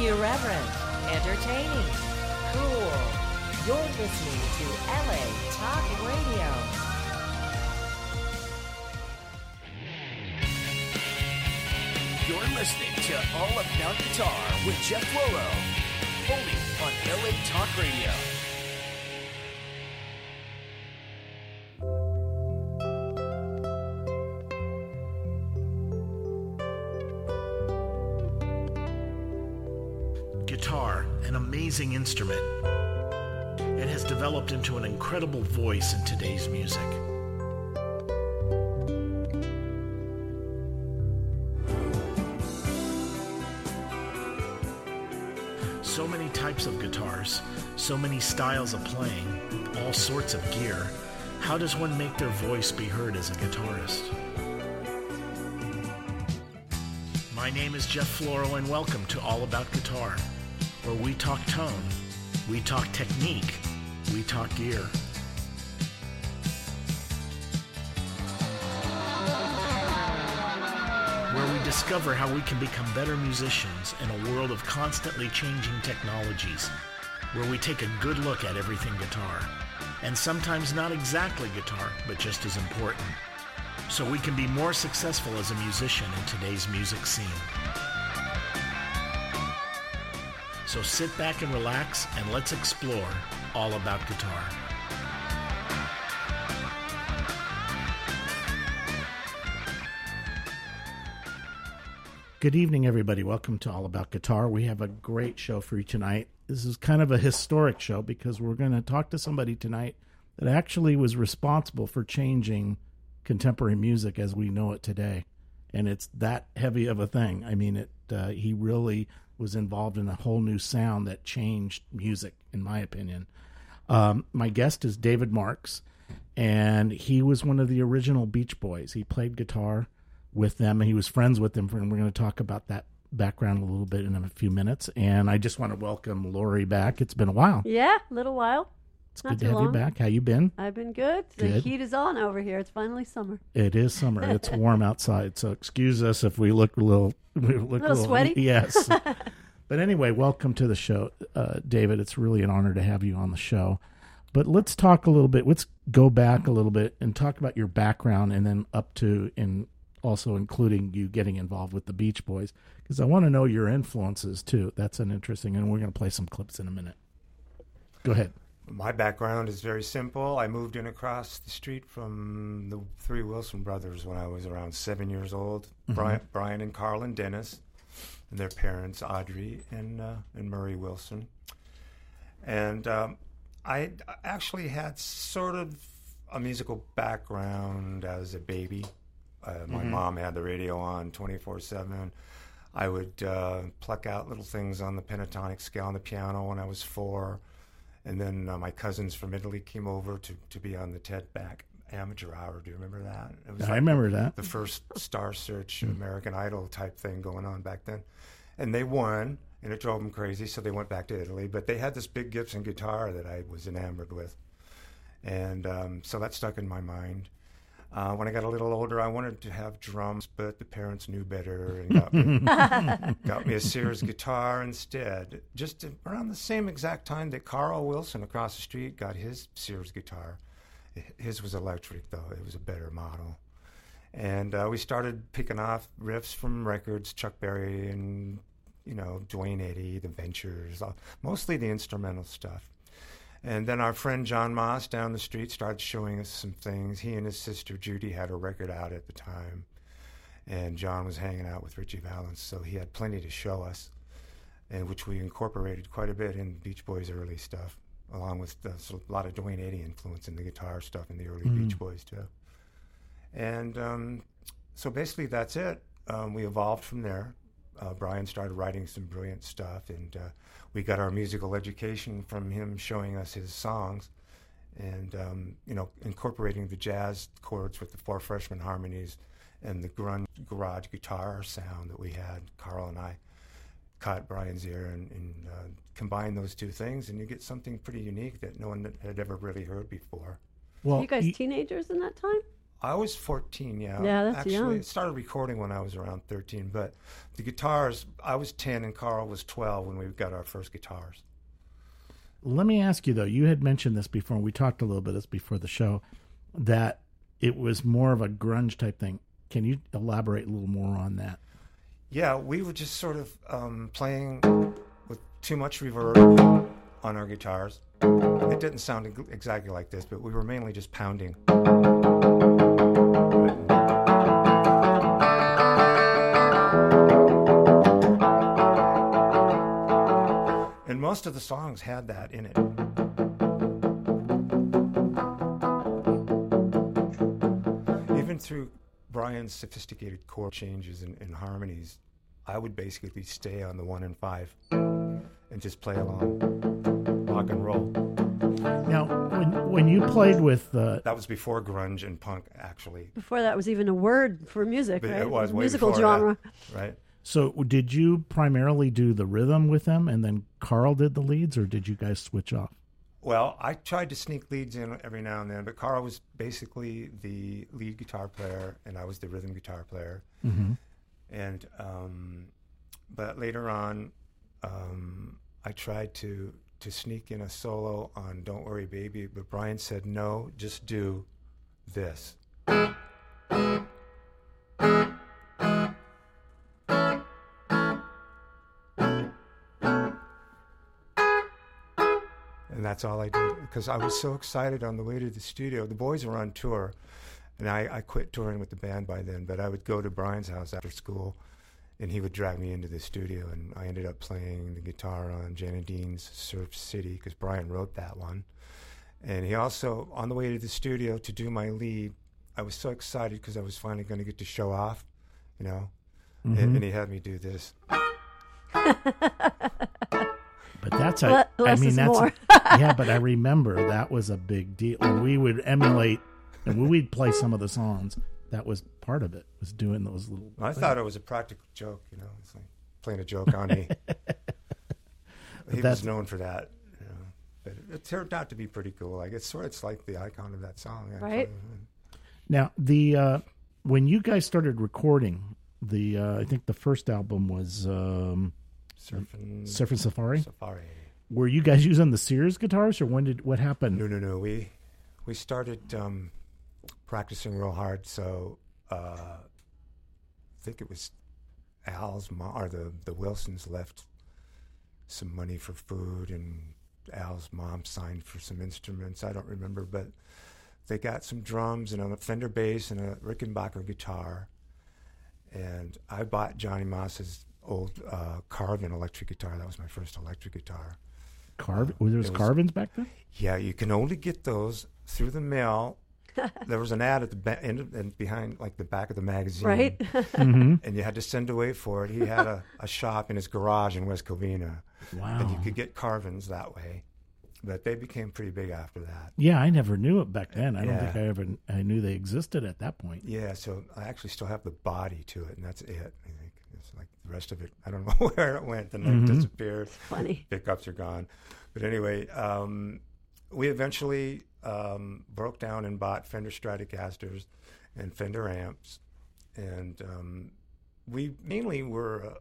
Irreverent, entertaining, cool. You're listening to LA Talk Radio. You're listening to All About Guitar with Jeff Loro, only on LA Talk Radio. Guitar, an amazing instrument. It has developed into an incredible voice in today's music. So many types of guitars, so many styles of playing, all sorts of gear. How does one make their voice be heard as a guitarist? My name is Jeff Floro, and welcome to All About Guitar, where we talk tone, we talk technique, we talk gear. Where we discover how we can become better musicians in a world of constantly changing technologies, where we take a good look at everything guitar, and sometimes not exactly guitar, but just as important, so we can be more successful as a musician in today's music scene. So sit back and relax, and let's explore all about guitar. Good evening, everybody. Welcome to All About Guitar. We have a great show for you tonight. This is kind of a historic show because we're going to talk to somebody tonight that actually was responsible for changing contemporary music as we know it today. And it's that heavy of a thing. I mean, he really was involved in a whole new sound that changed music, in my opinion. My guest is David Marks, and he was one of the original Beach Boys. He played guitar with them, and he was friends with them, and we're going to talk about that background a little bit in a few minutes. And I just want to welcome Lori back. It's been a while. Yeah, a little while. It's good to have you back. How you been? I've been good. The heat is on over here. It's finally summer. It is summer. It's warm outside, so excuse us if we look a little sweaty. Yes. But anyway, welcome to the show, David. It's really an honor to have you on the show. But let's talk a little bit. Let's go back a little bit and talk about your background, and then up to and also including you getting involved with the Beach Boys, because I want to know your influences too. That's an interesting, and we're going to play some clips in a minute. Go ahead. My background is very simple. I moved in across the street from the three Wilson brothers when I was around 7 years old. Mm-hmm. Brian and Carl and Dennis, and their parents, Audrey and Murray Wilson. And I actually had sort of a musical background as a baby. My mom had the radio on 24/7. I would pluck out little things on the pentatonic scale on the piano when I was 4. And then my cousins from Italy came over to be on the Ted Back Amateur Hour. Do you remember that? It was I remember that. The first Star Search American Idol type thing going on back then. And they won, and it drove them crazy, so they went back to Italy. But they had this big Gibson guitar that I was enamored with. And so that stuck in my mind. When I got a little older, I wanted to have drums, but the parents knew better and got me a Sears guitar instead. Just around the same exact time that Carl Wilson across the street got his Sears guitar. His was electric, though. It was a better model. And we started picking off riffs from records, Chuck Berry and, Duane Eddy, The Ventures, mostly the instrumental stuff. And then our friend John Moss down the street started showing us some things. He and his sister Judy had a record out at the time. And John was hanging out with Ritchie Valens, so he had plenty to show us, and which we incorporated quite a bit in Beach Boys' early stuff, along with a lot of Duane Eddy influence in the guitar stuff in the early Beach Boys, too. And so basically that's it. We evolved from there. Brian started writing some brilliant stuff, and we got our musical education from him showing us his songs and, incorporating the jazz chords with the 4 freshman harmonies and the grunge garage guitar sound that we had. Carl and I caught Brian's ear and combined those two things, and you get something pretty unique that no one had ever really heard before. Well, were you guys teenagers in that time? I was 14, yeah. Yeah, that's actually, young. I started recording when I was around 13, but the guitars, I was 10 and Carl was 12 when we got our first guitars. Let me ask you, though, you had mentioned this before, we talked a little bit before the show, that it was more of a grunge type thing. Can you elaborate a little more on that? Yeah, we were just sort of playing with too much reverb on our guitars. It didn't sound exactly like this, but we were mainly just pounding. And most of the songs had that in it. Even through Brian's sophisticated chord changes and harmonies, I would basically stay on the 1 and 5 and just play along, rock and roll. Now, when you played with that was before grunge and punk, actually. Before that was even a word for music, But right? it was way musical before genre. that, right? So did you primarily do the rhythm with them, and then Carl did the leads, or did you guys switch off? Well, I tried to sneak leads in every now and then, but Carl was basically the lead guitar player, and I was the rhythm guitar player. Mm-hmm. And but later on, I tried to sneak in a solo on "Don't Worry, Baby," but Brian said, "No, just do this." And that's all I did, because I was so excited on the way to the studio. The boys were on tour, and I quit touring with the band by then, but I would go to Brian's house after school, and he would drag me into the studio, and I ended up playing the guitar on Janet Dean's Surf City, because Brian wrote that one. And he also, on the way to the studio to do my lead, I was so excited because I was finally going to get to show off, you know, and he had me do this. But that's Less that's more. yeah. But I remember that was a big deal. When we would emulate, and when we'd play some of the songs, that was part of it. Was doing those little. I thought it was a practical joke, you know. It's like playing a joke on me. He was known for that, you know. But it turned out to be pretty cool. Like it's like the icon of that song, actually. Right. Now when you guys started recording, I think the first album was. Surfing Safari? Safari. Were you guys using the Sears guitars, or what happened? No. We started practicing real hard. So I think it was Al's mom, or the Wilsons left some money for food, and Al's mom signed for some instruments. I don't remember, but they got some drums and a Fender bass and a Rickenbacker guitar. And I bought Johnny Moss's old Carvin electric guitar. That was my first electric guitar. There was Carvins back then? Yeah, you can only get those through the mail. There was an ad at the end and behind, like the back of the magazine. Right. Mm-hmm. And you had to send away for it. He had a shop in his garage in West Covina. Wow. And you could get Carvins that way. But they became pretty big after that. Yeah, I never knew it back then. I don't Yeah. think I knew they existed at that point. Yeah, so I actually still have the body to it, and that's it. I think it's like the rest of it. I don't know where it went. The neck disappeared. Funny. Pickups are gone. But anyway, we eventually broke down and bought Fender Stratocasters and Fender amps, and we mainly were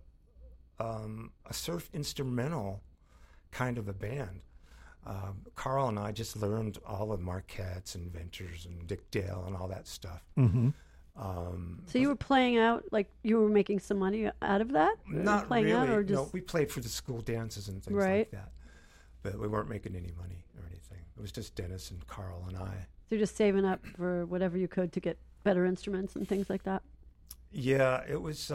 a surf instrumental kind of a band. Carl and I just learned all of Marquettes and Ventures and Dick Dale and all that stuff. Mm-hmm. So you were playing out, like you were making some money out of that? Not playing really. Out, or just... No, we played for the school dances and things Right. like that. But we weren't making any money or anything. It was just Dennis and Carl and I. So you're just saving up for whatever you could to get better instruments and things like that? Yeah, it was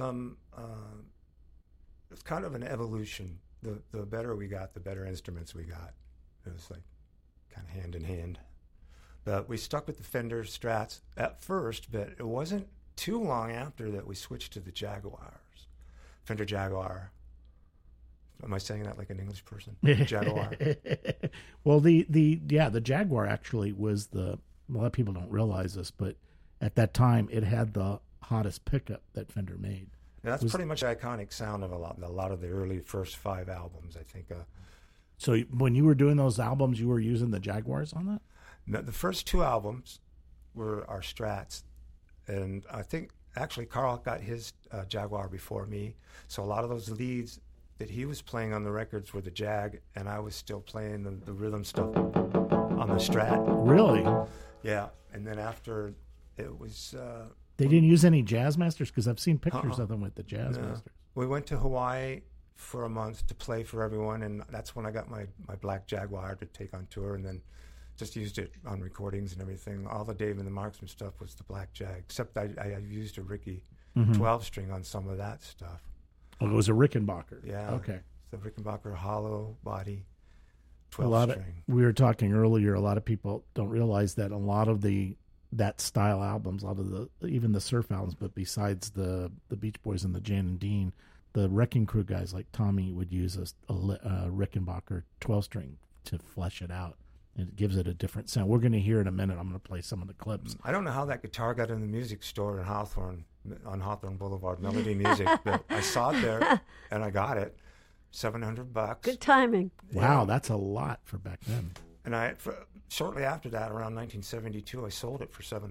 it's kind of an evolution. The better we got, the better instruments we got. It was like kind of hand in hand. But we stuck with the Fender Strats at first, but it wasn't too long after that we switched to the Jaguars. Fender Jaguar. Am I saying that like an English person? Jaguar. Well, the Jaguar actually was a lot of people don't realize this, but at that time it had the hottest pickup that Fender made. And that's pretty much the iconic sound of a lot of the early first 5 albums, I think. So when you were doing those albums, you were using the Jaguars on that? No, the first 2 albums were our Strats, And I think actually Carl got his Jaguar before me. So a lot of those leads that he was playing on the records were the Jag, and I was still playing the rhythm stuff on the Strat. Really? Yeah. And then after it was... They didn't use any Jazzmasters? Because I've seen pictures of them with the Jazzmasters. We went to Hawaii for a month to play for everyone, and that's when I got my black Jaguar to take on tour, and then just used it on recordings and everything. All the Dave and the Marksman stuff was the black Jag, except I used a Ricky 12-string on some of that stuff. Oh, it was a Rickenbacker. Yeah. Okay. The Rickenbacker hollow body 12-string. We were talking earlier, a lot of people don't realize that a lot of that style albums, a lot of even the surf albums, but besides the Beach Boys and the Jan and Dean, the Wrecking Crew guys like Tommy would use a Rickenbacker 12-string to flesh it out. And it gives it a different sound. We're going to hear in a minute. I'm going to play some of the clips. I don't know how that guitar got in the music store in Hawthorne, on Hawthorne Boulevard, Melody Music, but I saw it there, and I got it. $700. Good timing. Wow, that's a lot for back then. And shortly after that, around 1972, I sold it for $700.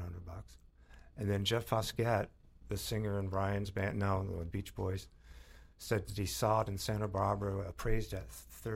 And then Jeff Foskett, the singer in Brian's band, now the Beach Boys, said that he saw it in Santa Barbara appraised at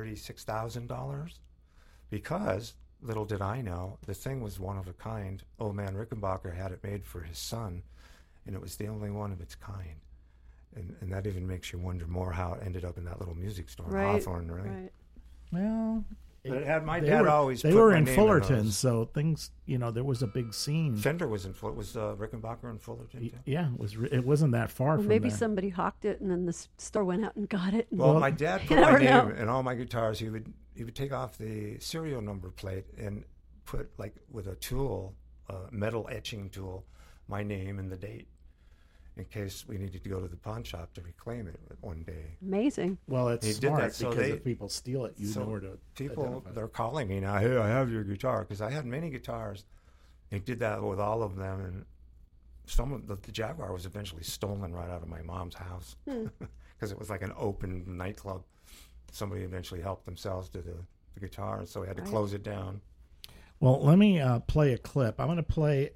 $36,000 because, little did I know, the thing was one of a kind. Old man Rickenbacker had it made for his son, and it was the only one of its kind. And that even makes you wonder more how it ended up in that little music store in Hawthorne, right? Well, but it had my dad always. They put were my in name Fullerton, so things, there was a big scene. Fender was in was Rickenbacker in Fullerton too? Yeah, it wasn't that far from maybe there. Somebody hawked it, and then the store went out and got it. Well, my dad put my name in all my guitars. He would take off the serial number plate and put, like with a tool, metal etching tool, my name and the date, in case we needed to go to the pawn shop to reclaim it one day. Amazing. Well, it's smart that, so because if people steal it, know where to people, identify. they're calling me now, hey, I have your guitar, because I had many guitars. He did that with all of them, and some of the Jaguar was eventually stolen right out of my mom's house because it was like an open nightclub. Somebody eventually helped themselves to the guitar, so we had to close it down. Well, let me play a clip. I'm going to play...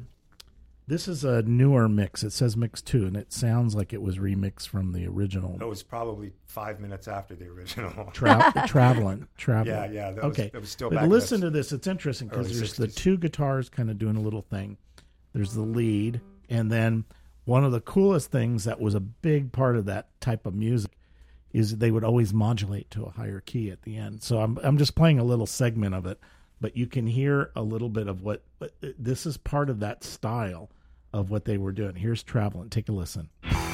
this is a newer mix. It says mix 2, and it sounds like it was remixed from the original. It was probably 5 minutes after the original. Traveling. Yeah. It was still back. But listen to this. It's interesting because there's 60s. The two guitars kind of doing a little thing. There's the lead, and then one of the coolest things that was a big part of that type of music is they would always modulate to a higher key at the end. So I'm just playing a little segment of it, but you can hear a little bit of what this is part of that style of what they were doing. Here's Traveling. Take a listen.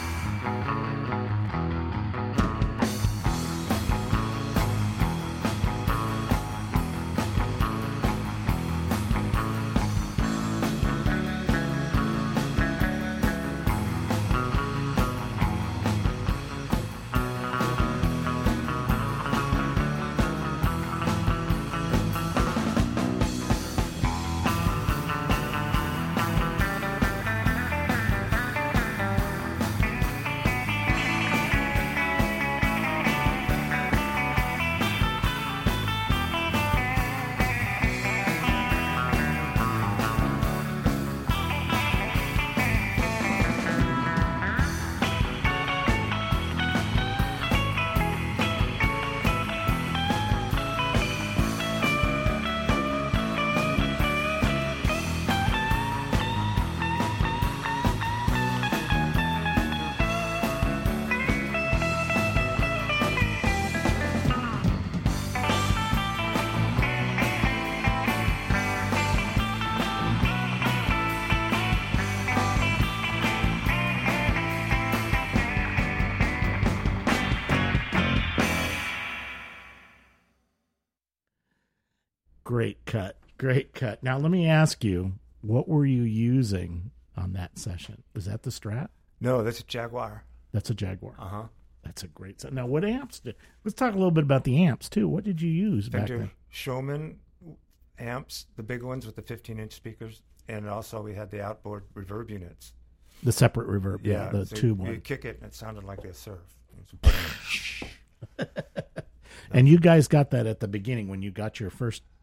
Great cut. Now, let me ask you, what were you using on that session? Is that the Strat? No, that's a Jaguar. That's a Jaguar. Uh-huh. That's a great set. Now, what amps let's talk a little bit about the amps, too. What did you use back then? Showman amps, the big ones with the 15-inch speakers, and also we had the outboard reverb units. The separate reverb, the so tube one. You kick it, and it sounded like a surf. And you guys got that at the beginning when you got your first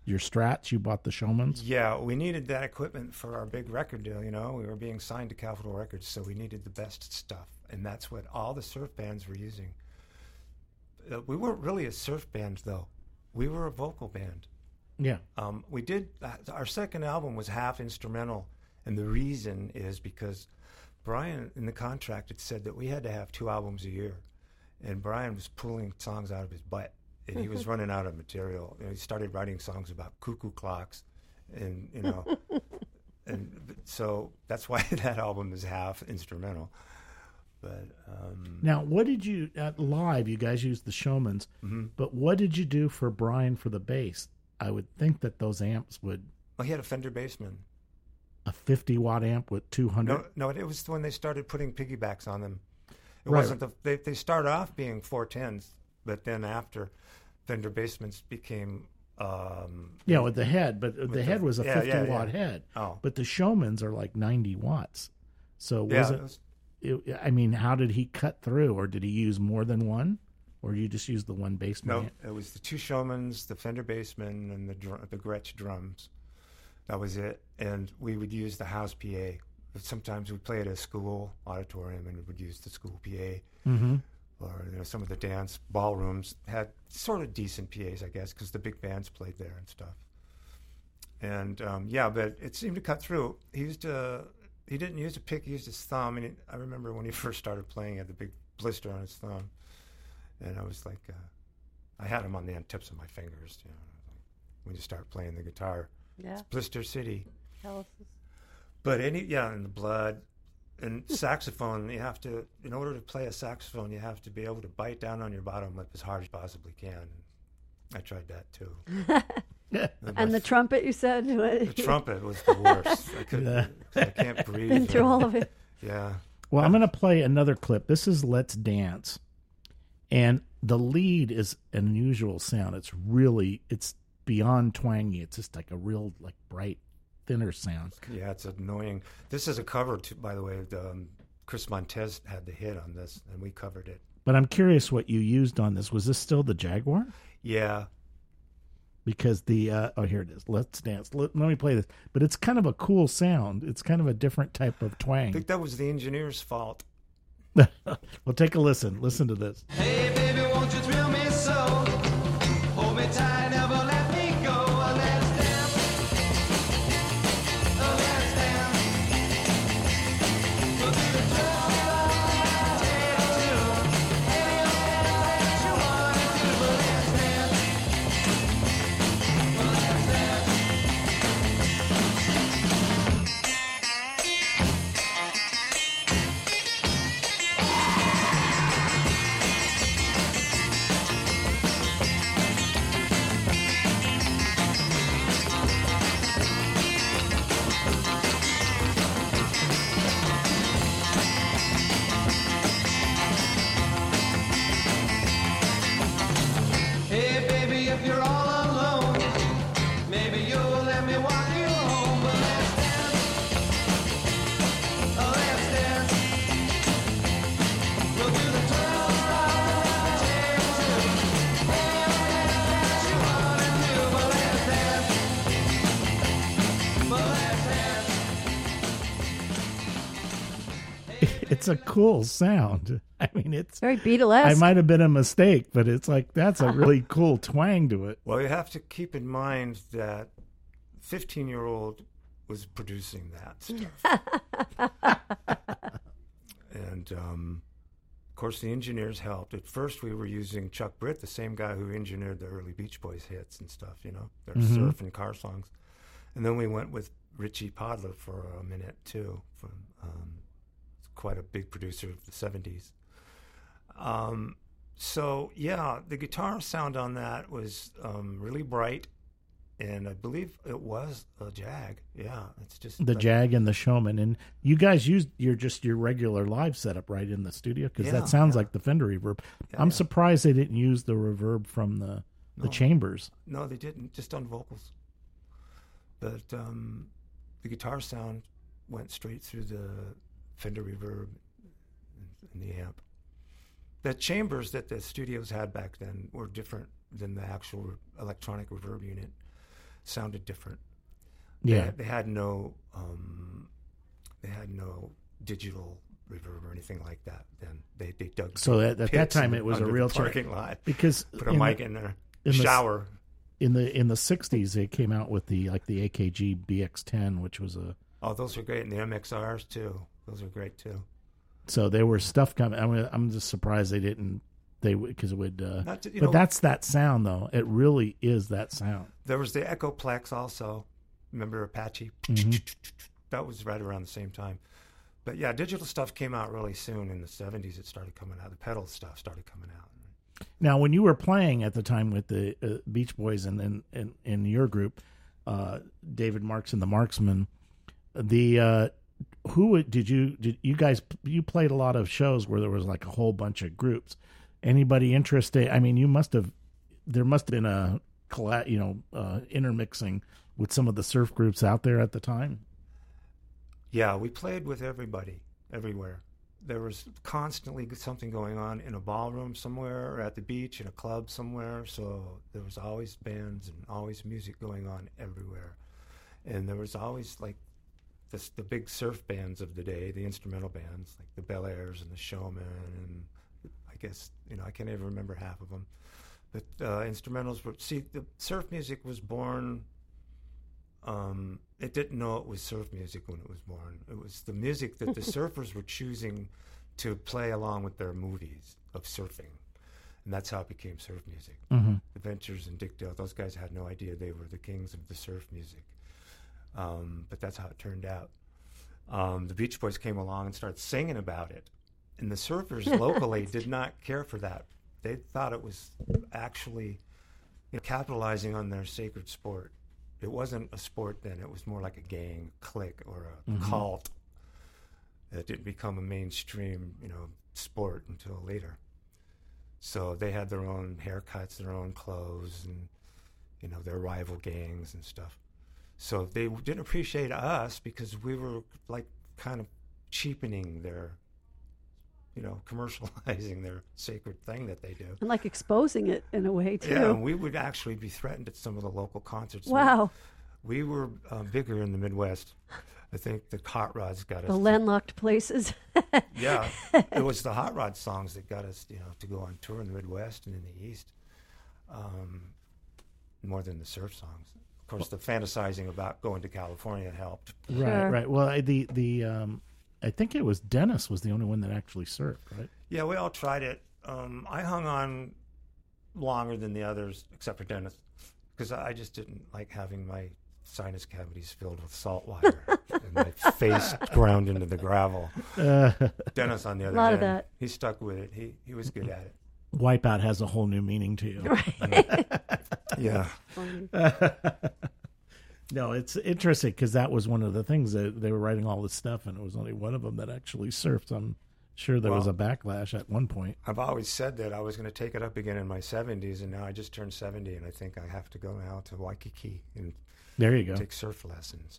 your Strats? You bought the Showmans? Yeah, we needed that equipment for our big record deal, you know. We were being signed to Capitol Records, so we needed the best stuff. And that's what all the surf bands were using. We weren't really a surf band, though. We were a vocal band. Yeah. We did, our second album was half instrumental, and the reason is because Brian, in the contract, had said that we had to have 2 albums a year. And Brian was pulling songs out of his butt, and he was running out of material. You know, he started writing songs about cuckoo clocks, and, you know, and so that's why that album is half instrumental. But now, what did you, live, you guys used the Showmans, but what did you do for Brian for the bass? I would think that those amps would... Well, he had a Fender Bassman. A 50-watt amp with 200? No, it was when they started putting piggybacks on them. It Right. wasn't they started off being 410s, but then after Fender Bassmans became... yeah, with the head, but the head was a 50-watt yeah. head. Oh. But the Showmans are like 90 watts. So Yeah, was I mean, how did he cut through? Or did he use more than one? Or did you just use the one Bassman No, amp? it was the 2 Showmans, the Fender Bassman, and the Gretsch drums. That was it. And we would use the house PA. Sometimes we'd play at a school auditorium and we would use the school PA. Mm-hmm. Or, you know, some of the dance ballrooms had sort of decent PAs, I guess, because the big bands played there and stuff. And, yeah, but it seemed to cut through. He didn't use a pick, he used his thumb. And I remember when he first started playing, he had the big blister on his thumb. And I was like, I had him on the end tips of my fingers, you know, when you start playing the guitar. Yeah. It's Blister City. Calluses. But and the blood. And saxophone, you have to, in order to play a saxophone, you have to be able to bite down on your bottom lip as hard as possibly can. I tried that too. And the trumpet, you said? The trumpet was the worst. I can't breathe. Been through all of it. Yeah. Well, I'm going to play another clip. This is Let's Dance. And the lead is an unusual sound. It's beyond twangy. It's just like a real, like, bright, thinner sound. Yeah, it's annoying. This is a cover, by the way. Chris Montez had the hit on this, and we covered it. But I'm curious what you used on this. Was this still the Jaguar? Yeah. Because here it is. Let's Dance. Let me play this. But it's kind of a cool sound. It's kind of a different type of I twang. think that was the engineer's fault. Well, take a listen. Listen to this. Hey baby, won't you thrill me so? Hold me tight, never let me go. Let's dance. Let's dance. We'll do the twirl, take two. Any that you want to do, but let's dance. Let's dance. Hey baby, if you're all alone, maybe you'll let me walk you home. But let's dance, let's dance. We'll do the twirl, take two. Anything that you wanna do, but let's dance. It's a cool sound. I mean, it's Very Beatlesque. I might have been a mistake, but it's like that's a really cool twang to it. Well, you have to keep in mind that 15-year-old was producing that stuff. And, of course, the engineers helped. At first, we were using Chuck Britt, the same guy who engineered the early Beach Boys hits and stuff, you know, their surf and car songs. And then we went with Richie Podler for a minute, too, from quite a big producer of the 70s. So, yeah, the guitar sound on that was really bright, and I believe it was a Jag. Yeah, it's just... The Jag and the Showman. And you guys used your regular live setup right in the studio? Because Yeah, that sounds yeah. like the Fender reverb. Yeah, I'm yeah. surprised they didn't use the reverb from the chambers. No, they didn't, just on vocals. But the guitar sound went straight through the Fender reverb in the amp. The chambers that the studios had back then were different than the actual electronic reverb unit. sounded different. Yeah. They had no digital reverb or anything like that. Then they dug. So at that pits time it was a under real the parking lot. because Put a mic in there. in the- Shower. in the 60s they came out with the AKG BX10, which was a Oh, those are great, and the MXRs too. Those are great too. so there was stuff coming. I mean, I'm just surprised because it would. But that's that sound though. It really is that sound. There was the Echoplex also. Remember Apache? Mhm. That was right around the same time. But yeah, digital stuff came out really soon. In the 70s, it started coming out. The pedal stuff started coming out. Now, when you were playing at the time with the Beach Boys and then in your group, David Marks and the Marksmen, you guys played a lot of shows where there was like a whole bunch of groups. Anybody interested? I mean, there must have been a intermixing with some of the surf groups out there at the time. Yeah, we played with everybody, everywhere. There was constantly something going on in a ballroom somewhere or at the beach in a club somewhere. So there was always bands and always music going on everywhere. And there was always like the big surf bands of the day, the instrumental bands, like the Bel Airs and the Showmen. And I guess, I can't even remember half of them. But instrumentals were, the surf music was born. It didn't know it was surf music when it was born. It was the music that the surfers were choosing to play along with their movies of surfing. And that's how it became surf music. Mm-hmm. The Ventures and Dick Dale, those guys had no idea they were the kings of the surf music. But that's how it turned out. The Beach Boys came along and started singing about it. And the surfers locally did not care for that. They thought it was actually capitalizing on their sacred sport. It wasn't a sport then. It was more like a gang, clique, or a cult. It didn't become a mainstream, sport until later. So they had their own haircuts, their own clothes, and, their rival gangs and stuff. So they didn't appreciate us because we were like kind of cheapening their, commercializing their sacred thing that they do. And like exposing it in a way, too. Yeah, and we would actually be threatened at some of the local concerts. Wow. We were bigger in the Midwest. I think the Hot Rods got us. The landlocked places. Yeah. It was the Hot Rod songs that got us, to go on tour in the Midwest and in the East, more than the surf songs. Of course, the fantasizing about going to California helped. Right. Well, I think it was Dennis was the only one that actually surfed, right? Yeah, we all tried it. I hung on longer than the others, except for Dennis, because I just didn't like having my sinus cavities filled with salt water and my face ground into the gravel. Dennis, on the other hand, of that. he stuck with it. He was good at it. Wipeout has a whole new meaning to you. Right. Yeah. Funny. No, it's interesting because that was one of the things that they were writing all this stuff, and it was only one of them that actually surfed. I'm sure there was a backlash at one point. I've always said that I was going to take it up again in my 70s, and now I just turned 70, and I think I have to go now to Waikiki and There you go. take surf lessons.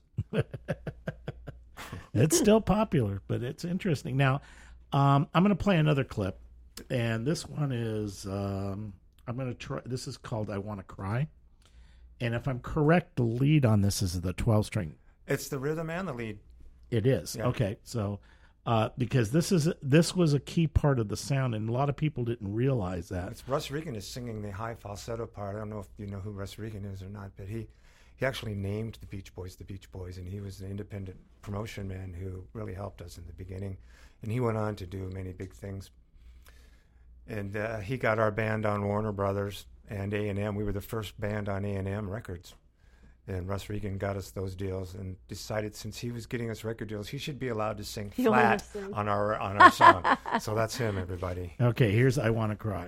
It's still popular, but it's interesting. Now, I'm going to play another clip, and this one is I'm going to try. This is called "I Want to Cry," and if I'm correct, the lead on this is the 12-string. It's the rhythm and the lead. It is. Yeah. Okay, so because this was a key part of the sound, and a lot of people didn't realize that. It's Russ Regan is singing the high falsetto part. I don't know if you know who Russ Regan is or not, but he actually named the Beach Boys, and he was the independent promotion man who really helped us in the beginning. And he went on to do many big things. And he got our band on Warner Brothers and A&M. We were the first band on A&M Records. And Russ Regan got us those deals and decided since he was getting us record deals, he should be allowed to sing He'll flat sing. on our song. So that's him, everybody. Okay, here's "I Want to Cry."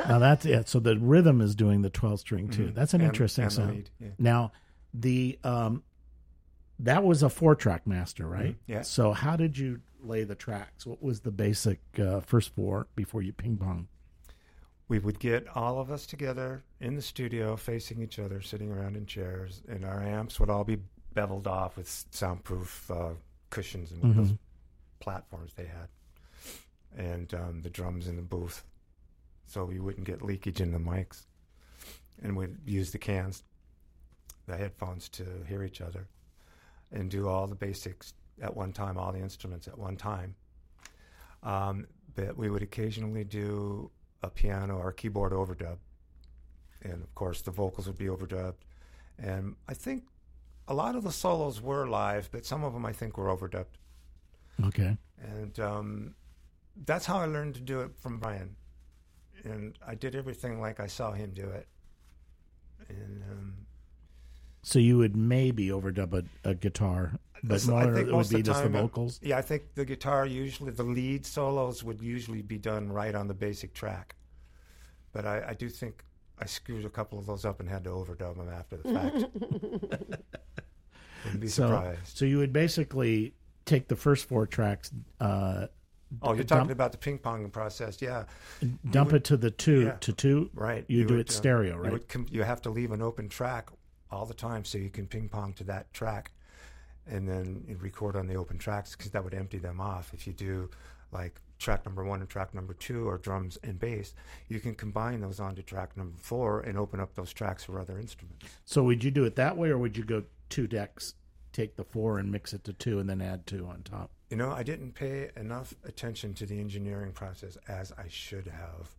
Now that's it. So the rhythm is doing the 12 string too. That's an interesting and the sound. lead, yeah. Now, the that was a 4-track master, right? Yeah. So how did you lay the tracks? What was the basic first 4 before you ping pong? We would get all of us together in the studio, facing each other, sitting around in chairs, and our amps would all be beveled off with soundproof cushions and those platforms they had, and the drums in the booth, so we wouldn't get leakage in the mics, and we'd use the cans, the headphones, to hear each other, and do all the basics at one time, all the instruments at one time. But we would occasionally do a piano or a keyboard overdub, and of course the vocals would be overdubbed. And I think a lot of the solos were live, but some of them I think were overdubbed. Okay. And that's how I learned to do it from Brian. And I did everything like I saw him do it. And So you would maybe overdub a guitar, but more I think it most would be of the just the time vocals. Yeah, I think the guitar usually, the lead solos would usually be done right on the basic track. But I do think I screwed a couple of those up and had to overdub them after the fact. Wouldn't be surprised. So you would basically take the first 4 tracks, You're talking about the ping-ponging process, yeah. dump it to the 2 yeah. to 2. Right. You do it stereo, right? You have to leave an open track all the time so you can ping-pong to that track, and then you record on the open tracks, because that would empty them off. If you do like track number 1 and track number 2, or drums and bass, you can combine those onto track number 4 and open up those tracks for other instruments. So would you do it that way, or would you go 2 decks, take the 4 and mix it to 2 and then add 2 on top? You know, I didn't pay enough attention to the engineering process as I should have.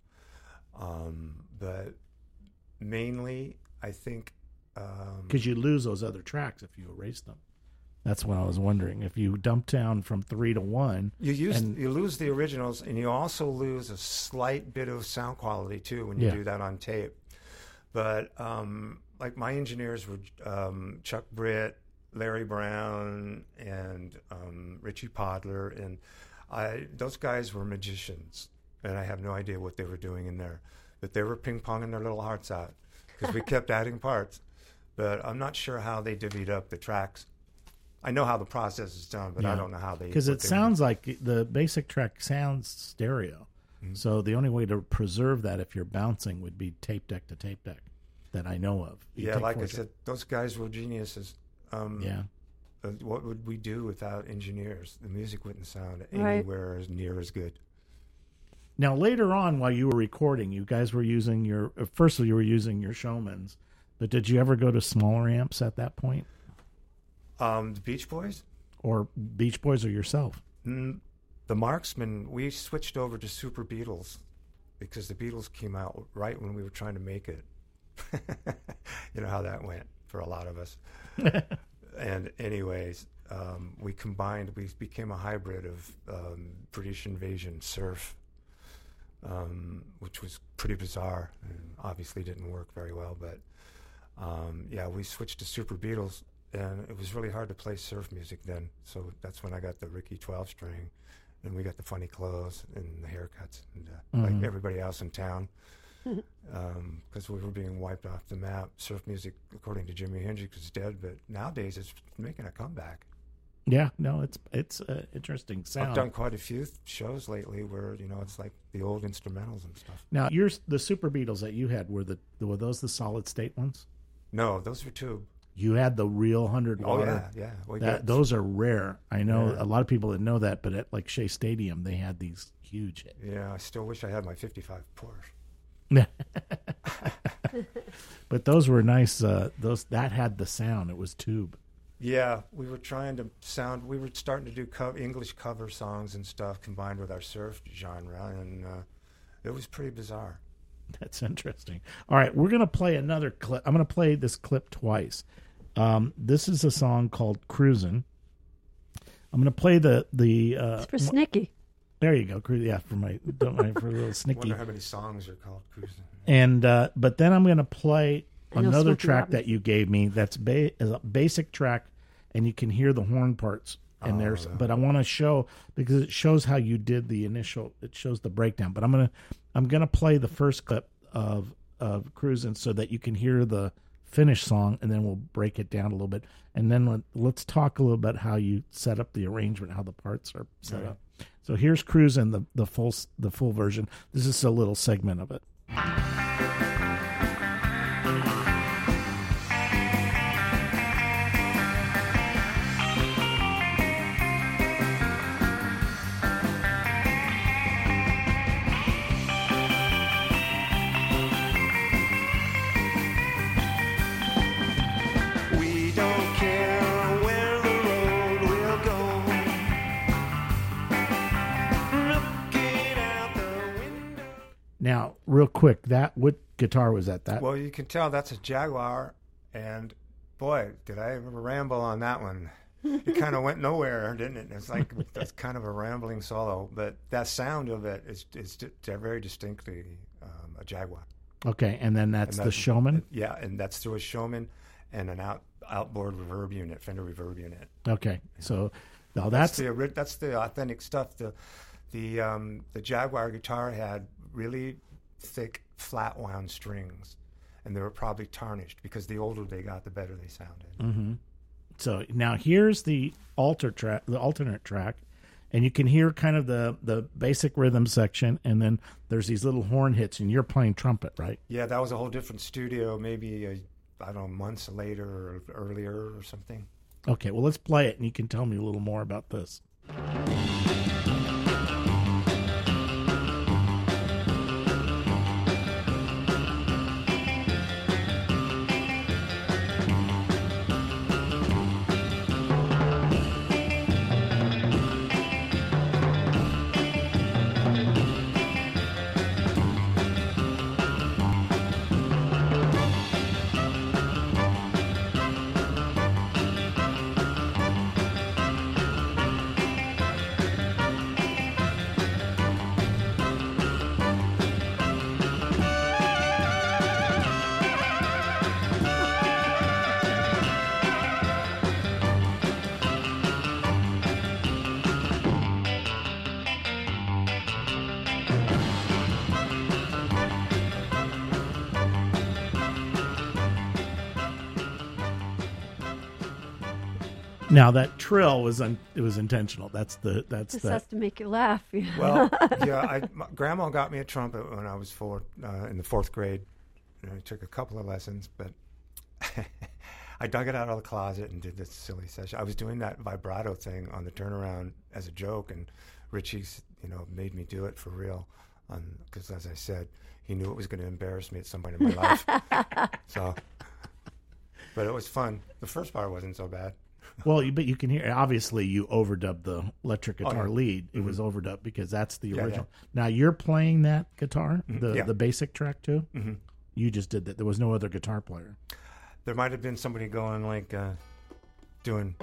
But mainly, I think... Because you lose those other tracks if you erase them. That's what I was wondering. If you dump down from 3 to 1... You lose the originals, and you also lose a slight bit of sound quality, too, when you do that on tape. But, like, my engineers were Chuck Britt, Larry Brown, and Richie Podler, and those guys were magicians, and I have no idea what they were doing in there, but they were ping-ponging their little hearts out, because we kept adding parts, but I'm not sure how they divvied up the tracks. I know how the process is done, but I don't know how they... Because it sounds like the basic track sounds stereo, so the only way to preserve that if you're bouncing would be tape deck to tape deck, that I know of. Yeah, like I said, those guys were geniuses. Yeah. What would we do without engineers? The music wouldn't sound anywhere as near as good. Now, later on, while you were recording, you guys were using you were using your Showmans, but did you ever go to smaller amps at that point? The Beach Boys? Or Beach Boys or yourself? The Marksman, we switched over to Super Beatles because the Beatles came out right when we were trying to make it. You know how that went for a lot of us. And anyways, we became a hybrid of British Invasion Surf, which was pretty bizarre and obviously didn't work very well. But we switched to Super Beatles, and it was really hard to play surf music then. So that's when I got the Ricky 12-string, and we got the funny clothes and the haircuts, and like everybody else in town. Because we were being wiped off the map. Surf music, according to Jimi Hendrix, is dead, but nowadays it's making a comeback. Yeah, no, it's an interesting sound. I've done quite a few shows lately where it's like the old instrumentals and stuff. Now, the Super Beatles that you had were those the solid state ones? No, those were tube. You had the real 100 water. Oh yeah. Those are rare. I know a lot of people that know that, but at like Shea Stadium, they had these huge. Yeah, I still wish I had my '55 Porsche. But those were nice. Those that had the sound. It was tube. Yeah, we were trying to sound. We were starting to do English cover songs and stuff combined with our surf genre, and it was pretty bizarre. That's interesting. All right, we're gonna play another clip. I'm gonna play this clip twice. This is a song called "Cruisin'." I'm gonna play the. It's for Snicky. There you go. Yeah, for a little Snicky. I wonder how many songs are called "Cruisin'." And but then I'm gonna play another Smokey track Robinson. that you gave me. That's is a basic track, and you can hear the horn parts. And but I want to show because it shows how you did the initial. It shows the breakdown. But I'm gonna play the first clip of Cruisin' so that you can hear the finished song, and then we'll break it down a little bit. And then let's talk a little bit how you set up the arrangement, how the parts are set up. So here's Cruisin', the full version. This is a little segment of it. We don't care where the road will go. Looking out the window. Now, real quick, what guitar was that? Well, you can tell that's a Jaguar, and boy, did I ever ramble on that one. It kind of went nowhere, didn't it? It's like that's kind of a rambling solo, but that sound of it is very distinctly a Jaguar. Okay, and then that's the Showman? Yeah, and that's through a Showman and an outboard reverb unit, Fender reverb unit. Okay, so now That's the authentic stuff. The Jaguar guitar had really thick, flat wound strings, and they were probably tarnished because the older they got, the better they sounded. Mm-hmm. So now here's the alternate track, and you can hear kind of the basic rhythm section, and then there's these little horn hits, and you're playing trumpet, right? Yeah, that was a whole different studio, maybe I don't know, months later or earlier or something. Okay, well, let's play it, and you can tell me a little more about this. Now that trill was intentional. That's This has to make you laugh. Well, yeah, my grandma got me a trumpet when I was in the fourth grade. I took a couple of lessons, but I dug it out of the closet and did this silly session. I was doing that vibrato thing on the turnaround as a joke, and Richie's, made me do it for real, because as I said, he knew it was going to embarrass me at some point in my life. But it was fun. The first part wasn't so bad. Well, but you can hear, obviously, you overdubbed the electric guitar lead. It was overdubbed because that's the original. Yeah. Now, you're playing that guitar, the basic track, too? Mm-hmm. You just did that. There was no other guitar player. There might have been somebody going, doing...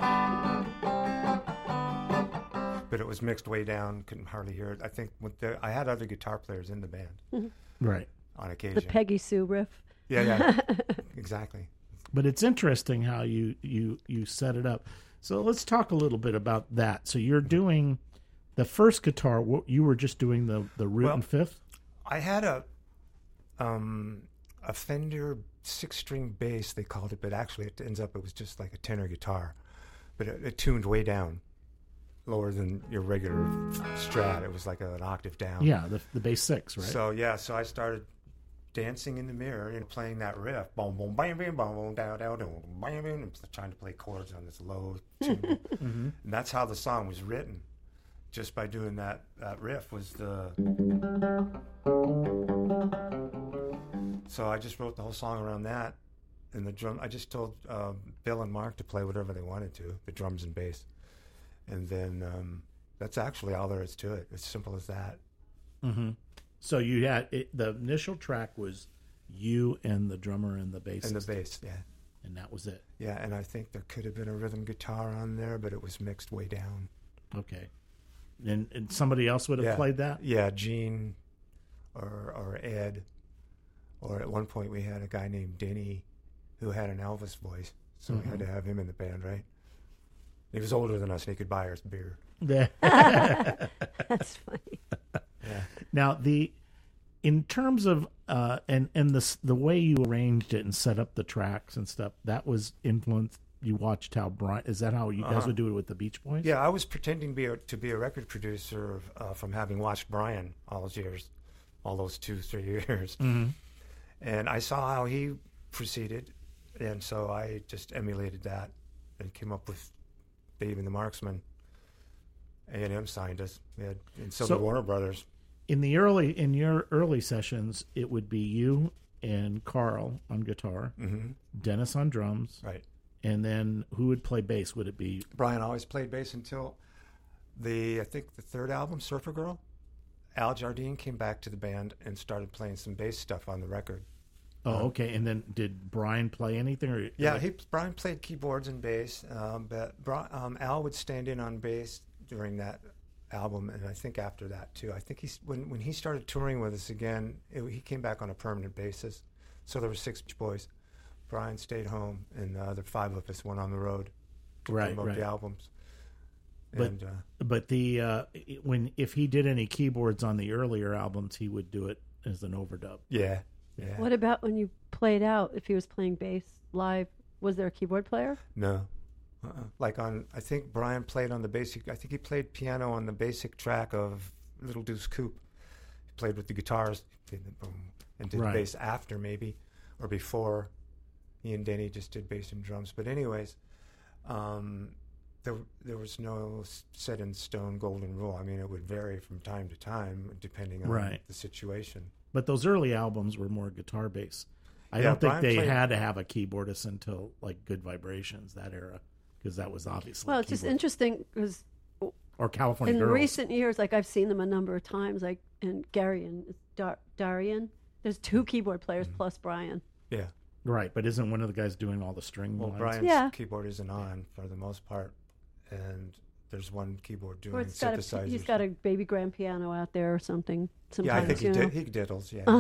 But it was mixed way down. Couldn't hardly hear it. I think I had other guitar players in the band. Mm-hmm. Right. On occasion. The Peggy Sue riff. Yeah. Exactly. But it's interesting how you set it up. So let's talk a little bit about that. So you're doing the first guitar. You were just doing the root and fifth. I had a Fender 6-string bass, they called it, but actually it was just like a tenor guitar, but it tuned way down, lower than your regular Strat. It was like an octave down. Yeah, the bass 6, right? So I started dancing in the mirror and playing that riff, boom, boom, bam, bam, boom, boom, down, down, down, bam, bam, and trying to play chords on this low tune. Mm-hmm. And that's how the song was written, just by doing that riff was the. So I just wrote the whole song around that, and the drum. I just told Bill and Mark to play whatever they wanted to, the drums and bass, and then that's actually all there is to it. It's simple as that. Mm-hmm. So you had the initial track was you and the drummer and the bass. And the bass, yeah. And that was it. Yeah, and I think there could have been a rhythm guitar on there, but it was mixed way down. Okay. And somebody else would have played that? Yeah, Gene or Ed. Or at one point we had a guy named Denny who had an Elvis voice, so we had to have him in the band, right? He was older than us and he could buy us beer. That's funny. Yeah. Now, in terms of and the way you arranged it and set up the tracks and stuff, that was influenced. You watched how Brian. Is that how you guys would do it with the Beach Boys? Yeah, I was pretending to be a record producer from having watched Brian all those years, all those 2-3 years, and I saw how he proceeded, and so I just emulated that and came up with Babe and the Marksman. A&M signed us, and so did Warner Brothers. In your early sessions, it would be you and Carl on guitar, Dennis on drums, right. And then who would play bass? Would it be Brian? Always played bass until I think the third album, Surfer Girl. Al Jardine came back to the band and started playing some bass stuff on the record. Oh, okay. And then did Brian play anything? Or yeah, Brian played keyboards and bass, but Al would stand in on bass during that album, and I think after that too. I think when he started touring with us again, he came back on a permanent basis. So there were 6 boys. Brian stayed home, and the other 5 of us went on the road to promote the albums. But if he did any keyboards on the earlier albums, he would do it as an overdub. Yeah. What about when you played out? If he was playing bass live, was there a keyboard player? No. Like I think Brian played on the basic. I think he played piano on the basic track of Little Deuce Coupe. He played with the guitars and did bass after, maybe, or before. He and Denny just did bass and drums. But anyways, there was no set in stone golden rule. I mean, it would vary from time to time depending on the situation. But those early albums were more guitar based. I don't think they had to have a keyboardist until like Good Vibrations, that era, because that was obviously. Well, it's just interesting because. Or California in Girls. recent years, like I've seen them a number of times, like in Garion, Darian. There's 2 keyboard players plus Brian. Yeah. Right, but isn't one of the guys doing all the string lines? Brian's keyboard isn't on for the most part, and there's one keyboard doing synthesizers. He's got a baby grand piano out there or something. Yeah, I think he diddles. Yeah.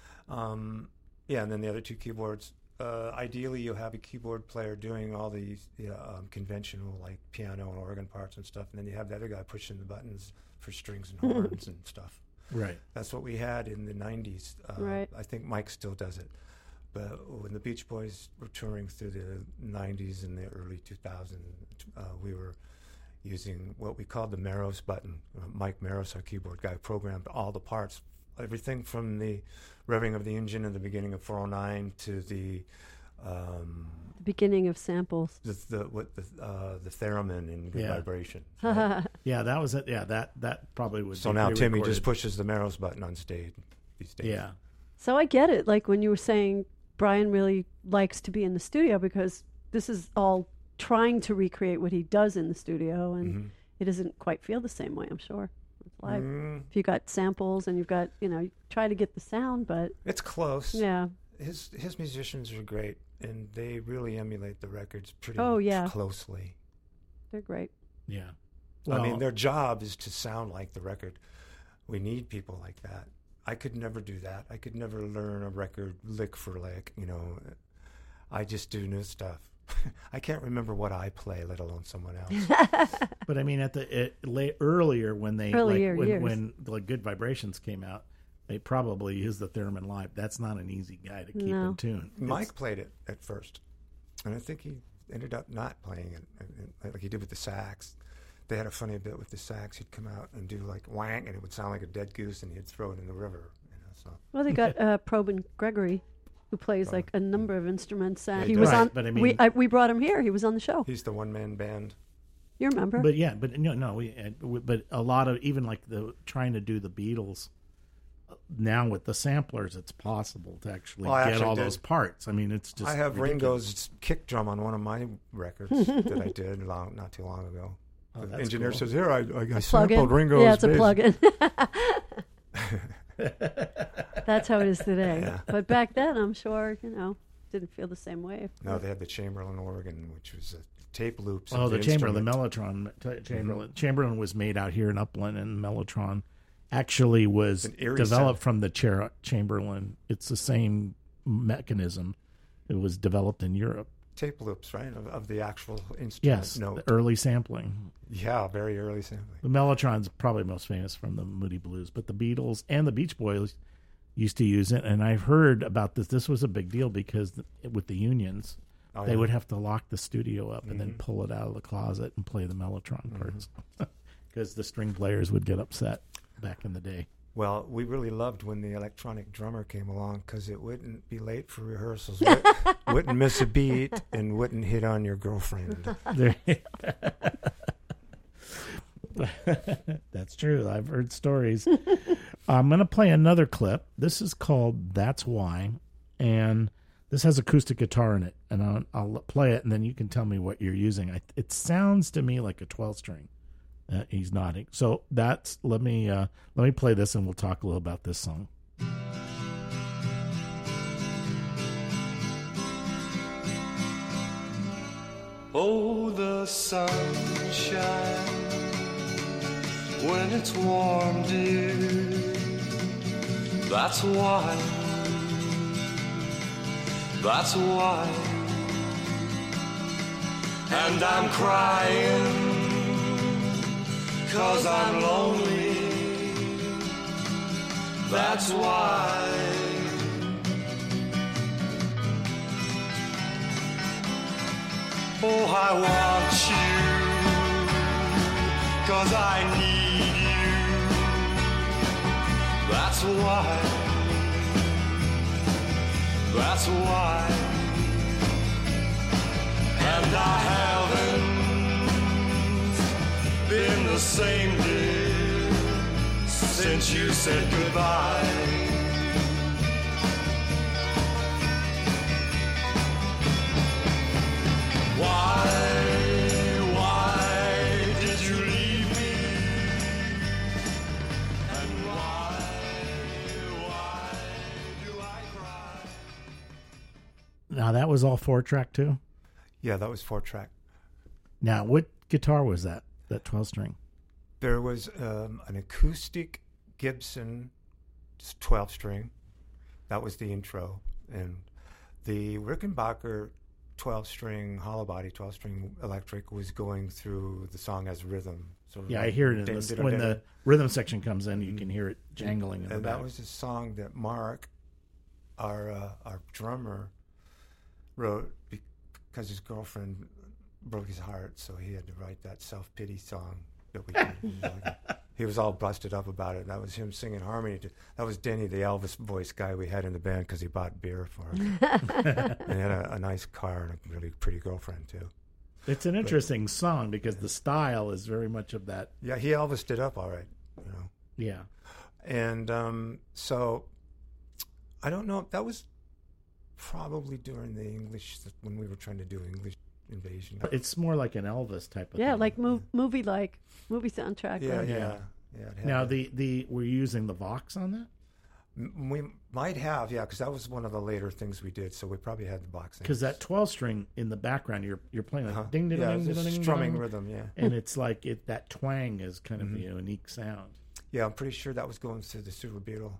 Yeah, and then the other 2 keyboards. Ideally, you'll have a keyboard player doing all these conventional like piano and organ parts and stuff, and then you have the other guy pushing the buttons for strings and horns and stuff. Right. That's what we had in the 90s. Right. I think Mike still does it. But when the Beach Boys were touring through the 90s and the early 2000s, we were using what we called the Meros button. Mike Meros, our keyboard guy, programmed all the parts, everything from the revving of the engine in the beginning of 409 to the beginning of samples. The theremin in Good Vibration. Yeah, that was it. Yeah, that probably was. So now Timmy just pushes the Meros button on stage these days. Yeah. So I get it. Like when you were saying Brian really likes to be in the studio because this is all trying to recreate what he does in the studio, and it doesn't quite feel the same way, I'm sure. It's live. If you got samples and you've got, you try to get the sound, but it's close. Yeah. His musicians are great, and they really emulate the records pretty closely. They're great. Yeah. Well, I mean, their job is to sound like the record. We need people like that. I could never do that. I could never learn a record lick for lick, I just do new stuff. I can't remember what I play, let alone someone else. But I mean, earlier when when like Good Vibrations came out, they probably used the theremin live. That's not an easy guy to keep in tune. Mike played it at first, and I think he ended up not playing it like he did with the sax. They had a funny bit with the sax. He'd come out and do like whang, and it would sound like a dead goose, and he'd throw it in the river. So. Well, they got Probin Gregory, who plays like a number of instruments. He was on. But I mean, we brought him here. He was on the show. He's the one-man band. You remember? But a lot of even like trying to do the Beatles. Now with the samplers, it's possible to actually get all those parts. I mean, it's just. I have ridiculous. Ringo's kick drum on one of my records that I did not too long ago. Oh, the engineer says, "Here, I sampled Ringo's." Yeah, it's bass. a plug-in. That's how it is today. Yeah. But back then, I'm sure didn't feel the same way. No, they had the Chamberlain organ, which was tape loops. Oh, the Chamberlain, the Mellotron Chamberlain. Chamberlain was made out here in Upland, and Mellotron actually was developed from the Chamberlain. It's the same mechanism. It was developed in Europe. Tape loops, right, of the actual instrument. Yes, note. The early sampling. Yeah, very early sampling. The Mellotron's probably most famous from the Moody Blues, but the Beatles and the Beach Boys used to use it, and I've heard about this. This was a big deal because with the unions, they would have to lock the studio up and then pull it out of the closet and play the Mellotron parts because the string players would get upset back in the day. Well, we really loved when the electronic drummer came along because it wouldn't be late for rehearsals, wouldn't miss a beat, and wouldn't hit on your girlfriend. That's true. I've heard stories. I'm going to play another clip. This is called That's Why, and this has acoustic guitar in it, and I'll play it, and then you can tell me what you're using. It sounds to me like a 12-string. He's nodding. So let me play this, and we'll talk a little about this song. Oh, the sunshine, when it's warm, dear, that's why, and I'm crying, 'cause I'm lonely, that's why. Oh, I want you, 'cause I need you, that's why, and I haven't been the same, dear, since you said goodbye. Why did you leave me? And why do I cry? Now, that was all 4-track too? Yeah, that was 4-track. Now, what guitar was that 12-string? There was an acoustic Gibson 12-string. That was the intro. And the Rickenbacker 12-string, hollow body 12-string electric was going through the song as rhythm. So Yeah, I hear it when the rhythm section comes in. You can hear it jangling in the and back. that was a song that Mark, our drummer, wrote because his girlfriend broke his heart, so he had to write that self-pity song that we did. He was all busted up about it. That was him singing harmony. That was Denny, the Elvis voice guy we had in the band because he bought beer for him. And he had a nice car and a really pretty girlfriend, too. It's an interesting song because the style is very much of that. Yeah, he Elvis'd it up all right, you know. Yeah. And so, I don't know. That was probably during the English, when we were trying to do English Invasion. It's more like an Elvis type of Yeah, thing. like movie soundtrack. Yeah, right? yeah. It had Now, that. were you using the Vox on that? We might have, yeah, because that was one of the later things we did. So we probably had the box. Because that 12-string in the background, you're playing like ding ding Yeah, ding it's ding a ding strumming ding, rhythm, yeah. and it's like that twang is kind of a unique sound. Yeah, I'm pretty sure that was going through the Super Beetle.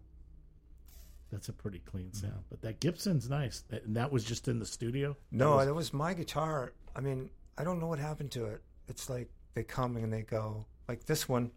That's a pretty clean sound. But that Gibson's nice. And that was just in the studio? No, that was my guitar. I mean, I don't know what happened to it. It's like they come and they go. Like this one,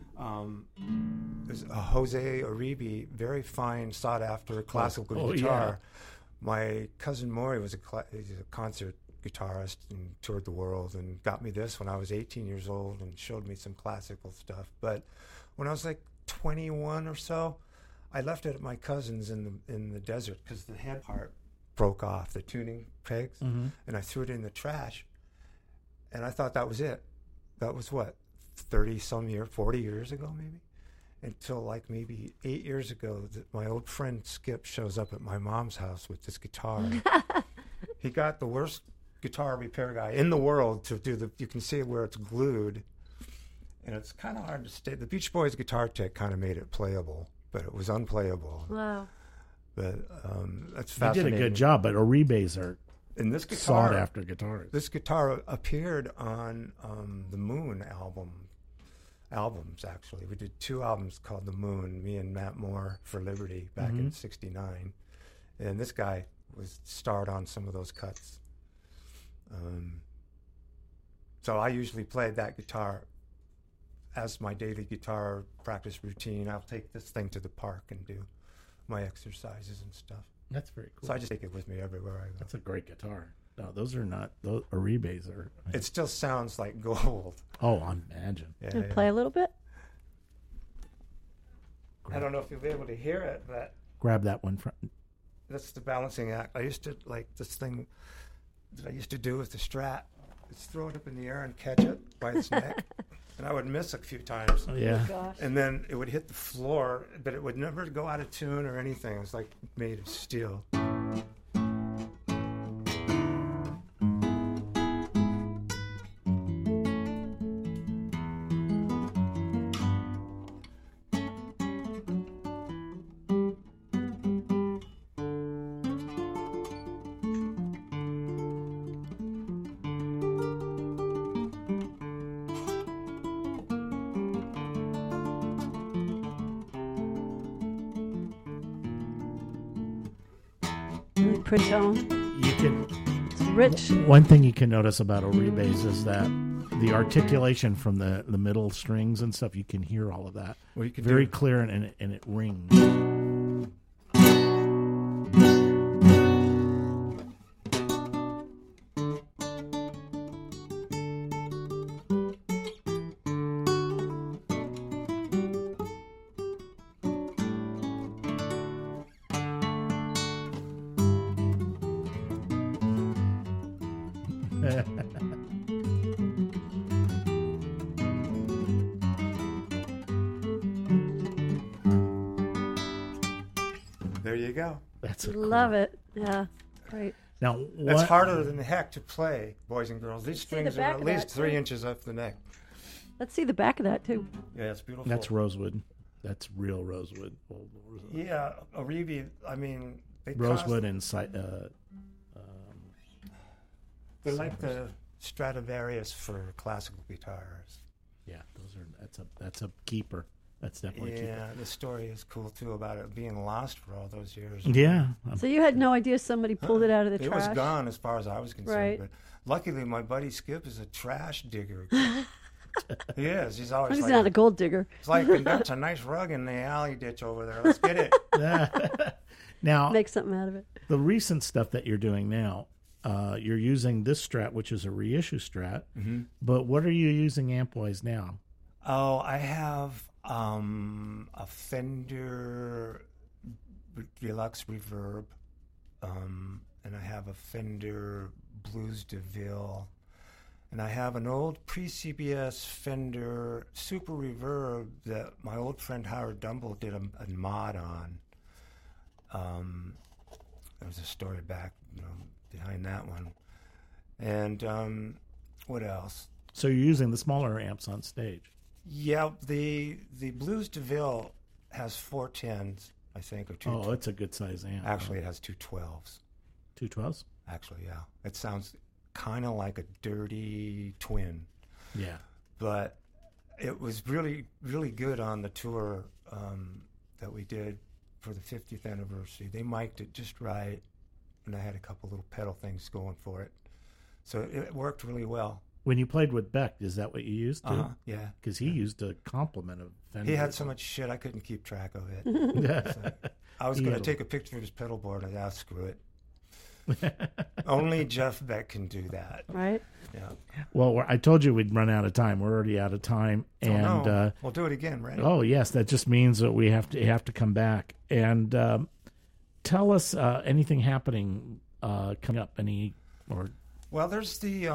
there's a Jose Uribe, very fine, sought-after classical guitar. Yeah. My cousin Maury was he's a concert guitarist and toured the world and got me this when I was 18 years old and showed me some classical stuff. But when I was like 21 or so, I left it at my cousin's in the desert because the head part broke off, the tuning pegs, and I threw it in the trash. And I thought that was it. That was what, 40 years ago maybe? Until like maybe 8 years ago, my old friend Skip shows up at my mom's house with this guitar. He got the worst guitar repair guy in the world to do you can see where it's glued. And it's kind of hard to stay. The Beach Boys guitar tech kind of made it playable, but it was unplayable. Wow. But that's They fascinating. did a good job, but Uribes are And this guitar, sought-after guitars. This guitar appeared on the Moon albums, actually. We did 2 albums called The Moon, me and Matt Moore for Liberty back in '69. And this guy was starred on some of those cuts. So I usually played that guitar as my daily guitar practice routine. I'll take this thing to the park and do my exercises and stuff. That's very cool. So I just take it with me everywhere I go. That's a great guitar. No, those are not. Those Uribes are. It still sounds like gold. Oh, I imagine. Yeah, Can you yeah. play a little bit? I don't know if you'll be able to hear it, but Grab that one from. that's the balancing act. I used to like this thing that I used to do with the Strat. It's throw it up in the air and catch it by its neck, and I would miss a few times. Oh, yeah. Gosh. And then it would hit the floor, but it would never go out of tune or anything. It was like made of steel. Really pretty tone. You can. It's rich. One thing you can notice about Uribes is that the articulation from the middle strings and stuff, you can hear all of that. Well, you can Very do- clear, and it rings. There you go. That's a Love it. Yeah. Great. Now, That's what, harder than heck to play, boys and girls. These see the strings are back at of least that, 3 too. inches off the neck. Let's see the back of that too. Yeah, it's beautiful. That's rosewood. That's real rosewood. Yeah, Oribi. I mean, they Rosewood and they're like the Stradivarius for classical guitars. yeah, those are. That's a keeper. That's definitely a Yeah, the story is cool too about it being lost for all those years. keeper. Yeah, So you had no idea somebody pulled it out of the It trash? was gone as far as I was concerned. Right. But luckily, my buddy Skip is a trash digger. He is. He's always He's like, not a gold digger. it's like, that's a nice rug in the alley ditch over there. Let's get it. now Make something out of it. the recent stuff that you're doing now, you're using this Strat, which is a reissue Strat. Mm-hmm. But what are you using amp-wise now? Oh, I have a Fender Deluxe Reverb, and I have a Fender Blues DeVille, and I have an old pre-CBS Fender Super Reverb that my old friend Howard Dumble did a mod on. There's a story back, behind that one. And what else? So you're using the smaller amps on stage. Yeah, the Blues DeVille has 410s, I think, or two. Oh, it's a good size amp. Actually, it has 212s. 212s? Actually, yeah. It sounds kind of like a dirty twin, Yeah. but it was really, really good on the tour that we did for the 50th anniversary. They mic'd it just right, and I had a couple little pedal things going for it. So it worked really well. When you played with Beck, is that what you used too? Yeah. Because he used a complement of Fender. He had so much shit, I couldn't keep track of it. So I was He going had to a- take a picture of his pedal board, and I said, screw it. Only Jeff Beck can do that. Right? Yeah. Well, I told you we'd run out of time. We're already out of time. And Oh, no. We'll do it again, right? oh yes, that just means that we have to come back and tell us anything happening coming up. Well, there's the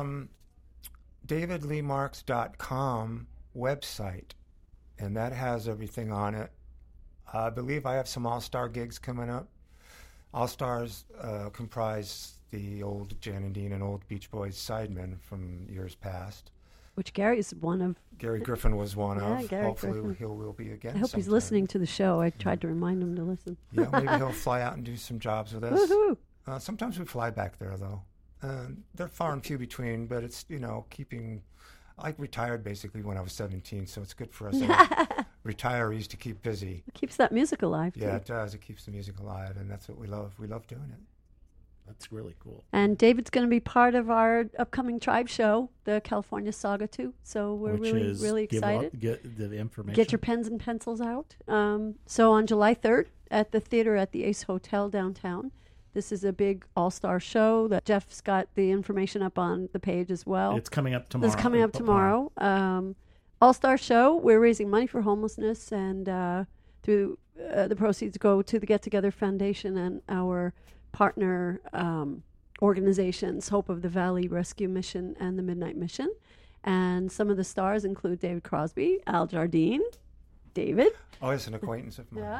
davidleemarks.com website, and that has everything on it. I believe I have some All-Star gigs coming up. All-Stars comprise the old Jan and Dean and old Beach Boys sidemen from years past. Which Gary's one of. Gary Griffin was one Yeah, of. Gary Hopefully Griffin. he will be again I hope he's sometime. listening to the show. I tried to remind him to listen. Yeah, maybe he'll fly out and do some jobs with us. Woohoo! Sometimes we fly back there, though. They're far and few between, but it's, keeping... I retired basically when I was 17, so it's good for us retirees to keep busy. It keeps that music alive, too. Yeah, it does. It keeps the music alive, and that's what we love. We love doing it. That's really cool. And David's going to be part of our upcoming tribe show, the California Saga 2. So we're Which really, is really excited. Get the information. Get your pens and pencils out. So on July 3rd at the theater at the Ace Hotel downtown, this is a big all-star show that Jeff's got the information up on the page as well. It's coming up tomorrow. It's coming up tomorrow. All-star show. We're raising money for homelessness, and through the proceeds go to the Get Together Foundation and our partner organizations, Hope of the Valley Rescue Mission and the Midnight Mission. And some of the stars include David Crosby, Al Jardine, David. Oh, it's an acquaintance of mine.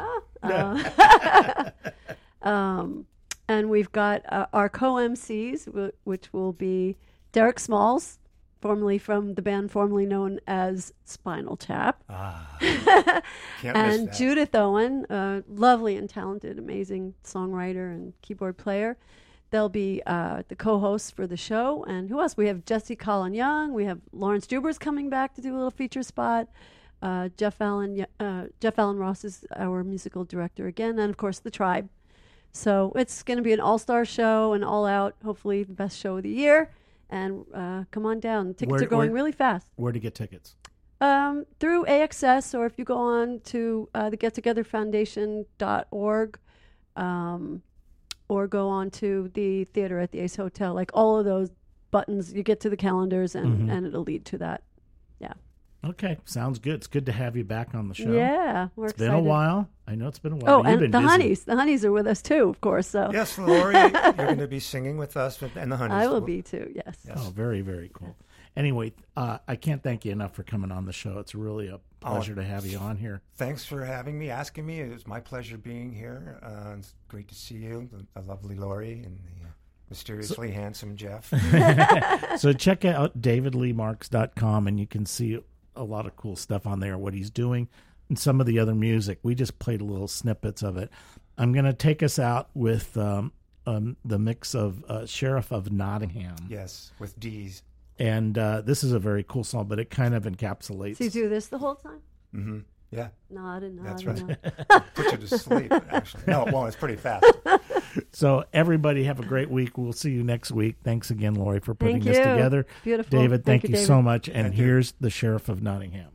And we've got our co-MCs, which will be Derek Smalls, formerly from the band formerly known as Spinal Tap. Can't miss And that. Judith Owen, a lovely and talented, amazing songwriter and keyboard player. They'll be the co-hosts for the show. And who else? We have Jesse Colin Young. We have Lawrence Dubers coming back to do a little feature spot. Jeff Allen Ross is our musical director again. And, of course, the Tribe. So it's going to be an all-star show and all-out, hopefully the best show of the year. And come on down. Tickets are going really fast. Where to get tickets? Through AXS, or if you go on to the gettogetherfoundation.org, or go on to the theater at the Ace Hotel. Like all of those buttons, you get to the calendars, and it'll lead to that. Yeah. Okay, sounds good. It's good to have you back on the show. Yeah, we're It's excited. been a while. I know it's been a while. Oh, You've and been the busy. Honeys. The Honeys are with us too, of course. So Yes, Lori, you're going to be singing with us and the Honeys. I will be too. Yes. Oh, very, very cool. Anyway, I can't thank you enough for coming on the show. It's really a pleasure to have you on here. Thanks for having me, asking me. It was my pleasure being here. It's great to see you, the lovely Lori, and the mysteriously handsome Jeff. So check out davidleemarks.com, and you can see a lot of cool stuff on there, what he's doing, and some of the other music. We just played a little snippets of it. I'm going to take us out with the mix of Sheriff of Nottingham. Yes, with D's. And this is a very cool song, but it kind of encapsulates. So you do this the whole time? Mm-hmm. Yeah, Nod and nod. that's and right. nod. Put you to sleep, actually. No, well, it's pretty fast. So everybody have a great week. We'll see you next week. Thanks again, Lori, for putting Thank this you. together. Beautiful. David, thank you David. so much. And Thank you. here's the Sheriff of Nottingham.